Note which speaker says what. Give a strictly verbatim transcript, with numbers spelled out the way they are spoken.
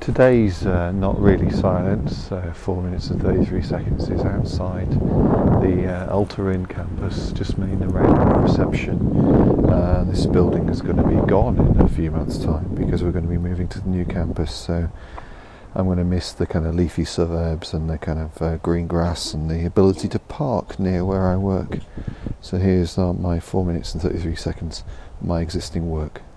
Speaker 1: Today's uh, not really silence. Uh, four minutes and thirty-three seconds is outside the uh, Ulterin campus, just made a round reception. Uh, this building is going to be gone in a few months' time because we're going to be moving to the new campus, so I'm going to miss the kind of leafy suburbs and the kind of uh, green grass and the ability to park near where I work. So here's uh, my four minutes and thirty-three seconds, my existing work.